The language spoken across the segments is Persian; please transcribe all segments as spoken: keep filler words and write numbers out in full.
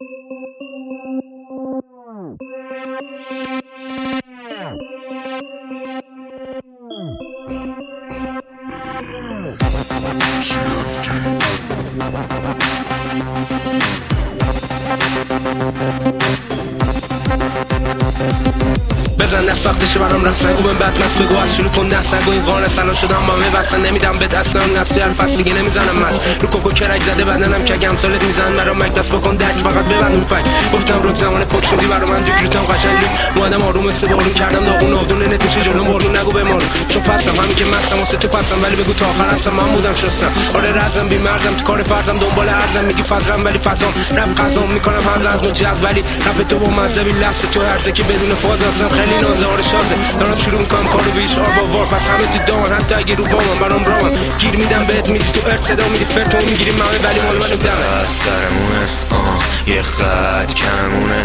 بزن دست وقتشه برام رقص نگو من بد مست بگو از شروع کن دست نگو این قانه سلام شدم با میبستن نمیدم به دست نام نست توی الفست دیگه نمیزنم مست رو کوکو کرک زده بدنم که گم سالت میزن برام مک دست بکن درک فقط ببند اون فک گفتم روک زمان پک شدی برام من دیگه روتم قشنگ لوک اومدم آروم است بارون کردم داغون آبدون نت میشه جلوم بارون نگو بمارو چون فستم همین که مستم واسه تو پسم ولی بگو تا آخر هستم من بودم شستم آره رزم بی مرزم تو کار فرضم دنبال ارزم میگی فضلم ولی فضام رپ قضام میکنم هز از مجاز ولی رپ تو با مزه بی لفظ تو هرزه که بدون فاز هستم خیلی نازار شازه دارم شروع میکنم کارو بیش آر با وار پس همه تو دامن حتی اگه رو بامم برام رامم گیر میدم بهت میدی تو ارد صدا میدی فرتو میگیری مامه ولی مال منو دمه سرمونه آه یه خط کمونه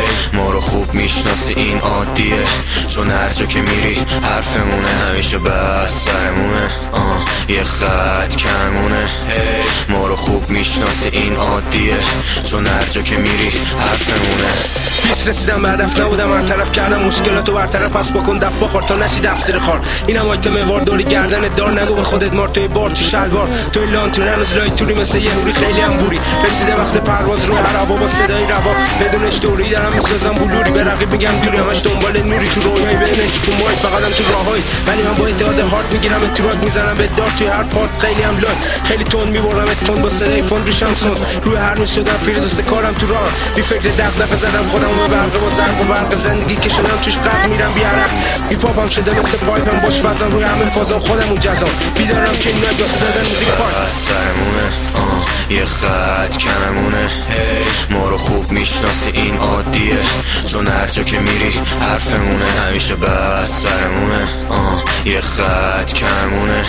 ما رو خوب میشناسی این عادیه چون هر جا که میری حرفمونه همیشه بس سرمونه آه یه خط کمونه ما رو خوب میشناسی این عادیه چون هر جا که میری حرفمونه پیس رسیدم به هدف نبودم هر طرف کردم مشکلاتو برطرف پس بکن دف بخور تا نشی دف زیر خار اینم آیتم وار دوری گردنت دار نگو به خودت مار توی بار تو شلوار توی لان تو هنوز لای توری مثل یه هوری خیلی هم بوری رسیده وقت پرواز رو هر هوا با صدای روا بدونش دوری دارم میسازم بلوری به رقیب میگم دوری همش دنبال نوری تو رویای بینش تو مای فقطم تو راههای ولی من با اتحاد هارت میگیرم اتراک میزنم به دار توی هر پارت خیلی هم لای خیلی تون میبرم اتون با صدای فون ریشم سون روی هر میشدم فیروز کارم تو راه بی فکر دغدغه زدم خودم به برق با ضرب و برق زندگی که شدم توش غرق میرم بی عرق هیپ هاپم شده مثل پایپم باش وزن روی همه فازم خودمون جزام بیدارم که این نگاه دادن موزیک پارک سرمونه آه یه خط کمونه ما رو خوب میشناسی این عادیه چون هر جا که میری حرفمونه همیشه بس سرمونه آه یه خط کمونه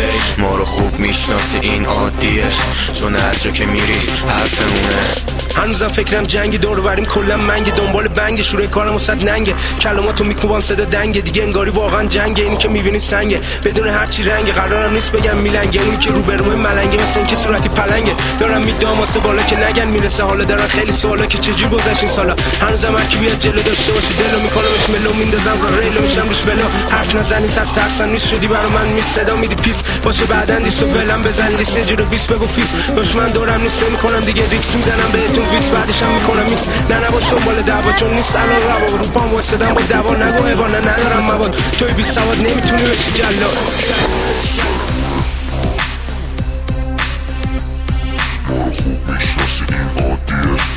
ما رو خوب میشناسی این عادیه چون هر جا که میری حرفمونه هنوزم فکرم جنگ دور بریم کلا منگ دنبال بنگ شروع کارم وسط ننگه کلماتو میکوبم صدا دنگه دیگه انگاری واقعا جنگه اینی که میبینی سنگه بدون هرچی رنگ قرارم نیست بگم میلنگه اونی که روبروی ملنگه مثل اینکه صورتی پلنگه دارم میدام واسه بالا که نگن میرسه حالا دارن خیلی سوالا که چجور گذشت این سالا هنوزم هر کی بیاد جلو داشته باشه دلو میکنمش ملو میندازم رو ریلو میشم روش بلا حرف نزنی از ترسم نیست شدی برا من می صدا میدی پیس باشه بعدن دیستو ولم بزن لیست یه جورو بیست بگو فیس دشمن دورم نیست نمیکنم دیگه ریکس میزنم بهتون ویکس بعدش هم میکنم میکس نه نباش دنبال دعوا چون نیست الان روا رو پام واسدم با دوا نگو ایوان ندارم مواد توی بی سواد نمیتونی بشی جلاد ما رو خوب میشناسی این عادیه